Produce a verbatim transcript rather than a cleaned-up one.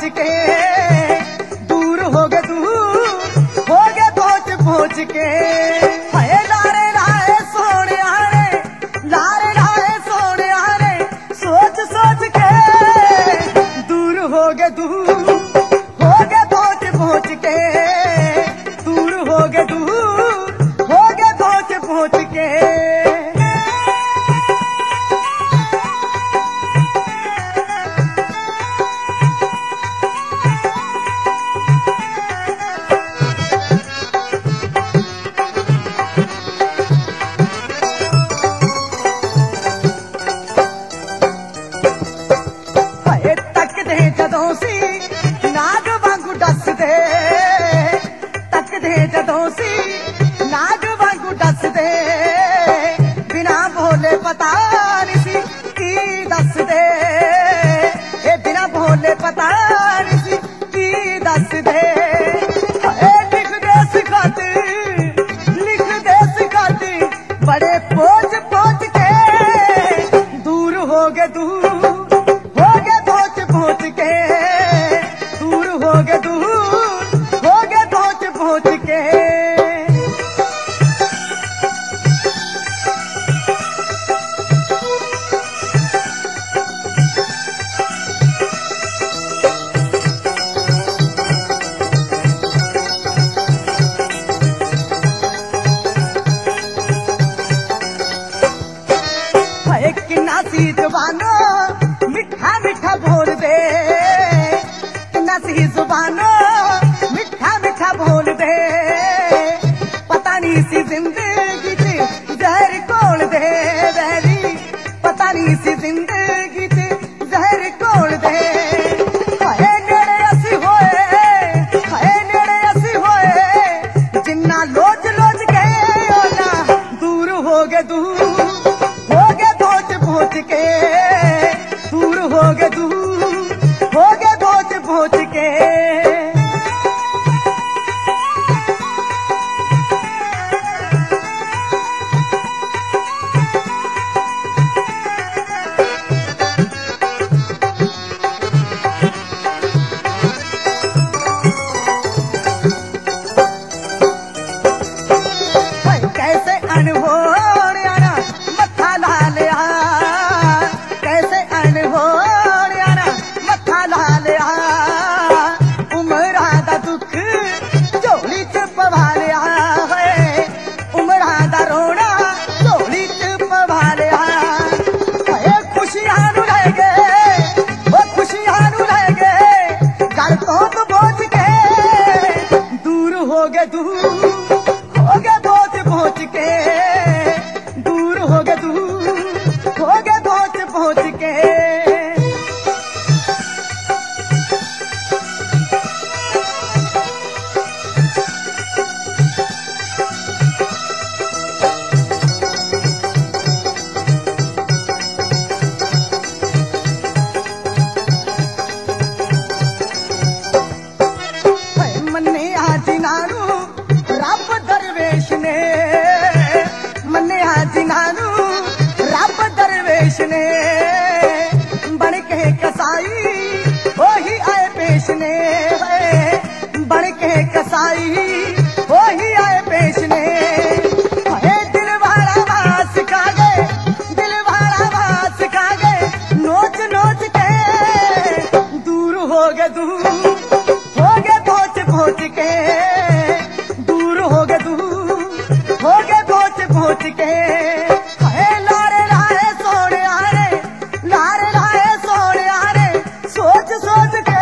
के दूर हो गए दूर हो गए पहुंच पहुंच के हाय लारे लाए सोने आने लारे लाए सोने आने सोच सोच के दूर हो गए दूर हो गए पहुंच पहुंच के दूर हो गए दूर हो गए पहुंच पहुंच के ਜਦੋਂ ਸੀ ਨਾਗ ਵਾਂਗੂ ਦੱਸਦੇ ਤੱਕਦੇ ਜਦੋਂ ਸੀ ਨਾਗ ਵਾਂਗੂ ਦੱਸਦੇ ਬਿਨਾ ਬੋਲੇ ਪਤਾ ਨਹੀਂ ਸੀ ਕੀ ਦੱਸਦੇ ਇਹ ਬਿਨਾ ਬੋਲੇ ਪਤਾ ਨਹੀਂ ਸੀ ਕੀ ਦੱਸਦੇ ਏ ਲਿਖਦੇ ਸਿਖਾਤੇ ਲਿਖਦੇ ਸਿਖਾਤੇ ਬੜੇ ਪੋਚ ਪੋਚ ਕੇ ਦੂਰ ਹੋ ਗਏ ਦੂਰ पहुंच के दूर हो गए दूर हो गए पहुंच पहुंच के हाय किन्ना सी जवानो मिठा मिठा बोल दे किन्ना सी जुबानो मिठा मिठा बोल दे पता नहीं सी जिंदगी च जहर कोल दे वैरी पता नहीं सी जिंदगी च जहर कोल दे हाय नेड़े असी होए हाय नेड़े असी होए जिन्ना लोच लोच के ना दूर हो गए दूर हो गए पहुंच पहुंच के दूर हो गए दूर हो गए पहुंच पहुंच के कैसे अनहोड़ आना मत्था ला लिया कैसे अनहोड़ आना मत्था ला लिया उमरा दा दुख झोली च पवा लिया है उमरा दा रोना झोली च पवा लिया है खुशियां नू ले गए वो खुशियां नू ले गए गल तो बोझ के दूर हो गए दूर हो गए पहुंच पहुंच के दूर हो गए दूर हो गए पहुंच पहुंच के मन्ने आज नानू रब दरवेश ने मन्ने आज नानू रब दरवेश ने बन के कसाई वही आए पेश ने बन के कसाई वही आए पेश ने दिल वाला वास खा गए दिल वाला वास खा गए नोच नोच के दूर हो गए दूर हो गए पहुंच पहुंच के दूर हो गए दूर हो गए पहुंच पहुंच के हाय लारे लाए सोने आने लारे लाए सोने आने सोच सोच के